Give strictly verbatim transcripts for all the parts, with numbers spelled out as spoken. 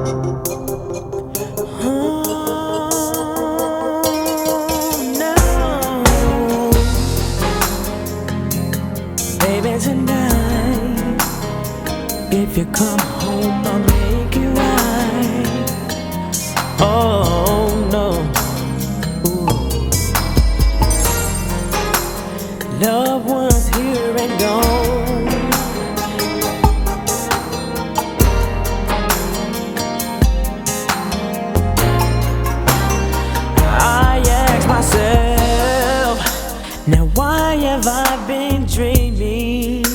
Baby, tonight, if you come home, I'll make it right. Oh no, ooh. Loved ones here and gone. I ask myself, now why have I been dreaming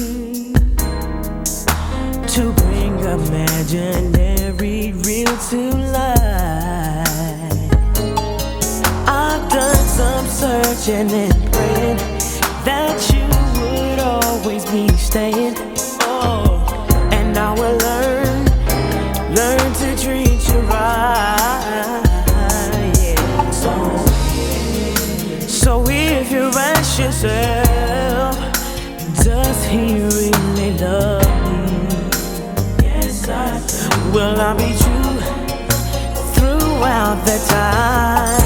to bring imaginary real to life? I've done some searching and praying that you would always be staying. Oh, and I will learn, learn to treat you right. Yeah. So, so if you ask yourself, does he really love me? Yes, I do. Will I be true throughout the time?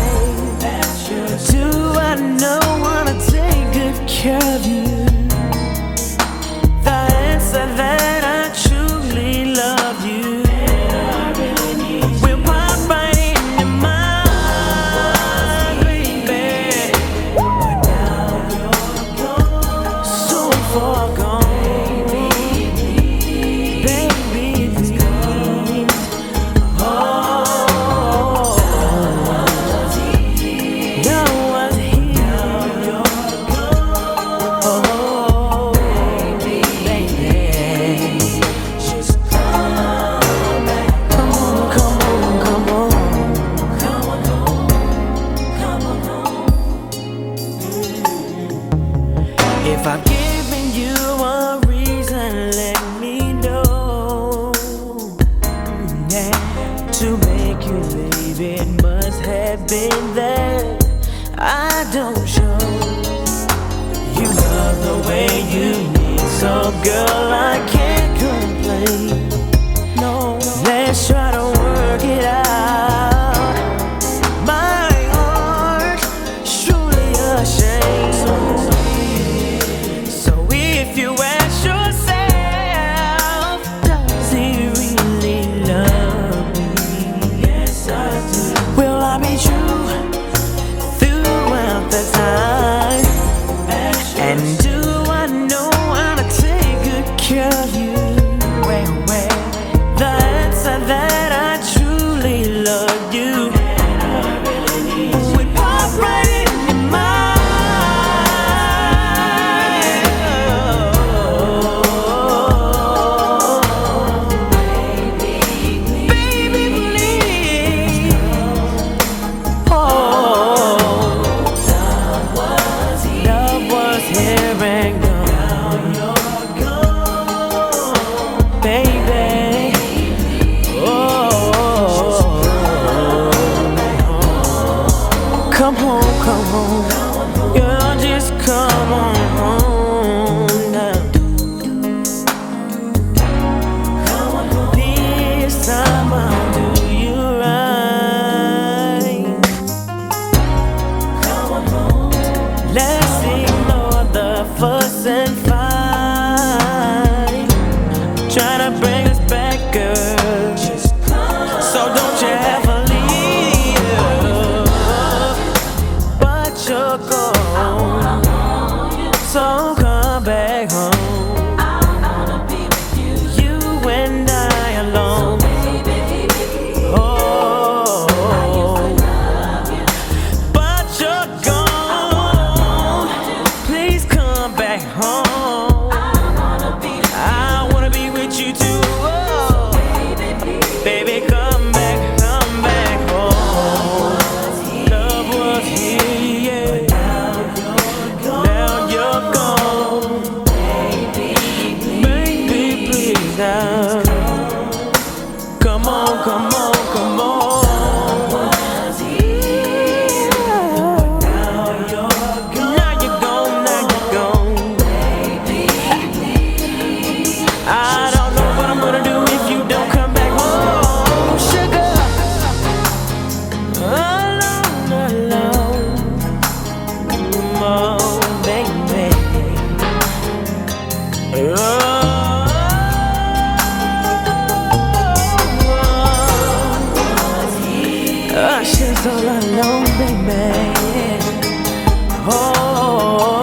Do I know how to take good care of you? The answer that I truly love you. Will pop right in your mind, baby. But now you're gone, so far gone. If I've given you a reason, let me know. Yeah, to make you leave, it must have been there. I don't show you love the way you need, so girl, I can't complain. No, let's try to work it out. My heart's truly ashamed. If you ask yourself, does he really love me? Yes, I do. Will I be true throughout the time? And do I know how to take good care of you? Well, well, the answer that I truly love you. We pop right in your mind. Come home, come home, girl, just come on home now. This time I'll do you right. Let's ignore the fuss and fight, trying to bring us back, girl. So don't you ever you're gone, so come back home. I wanna be with you, you and I alone. Oh, but you're gone. Please come back home. I wanna be with you too. Oh, baby, come back, come back home. Love was here. Come on, come on, come on. Now you're gone, now you're gone, now you're gone. I don't know what I'm gonna do if you don't come back home. so alone, baby. Oh.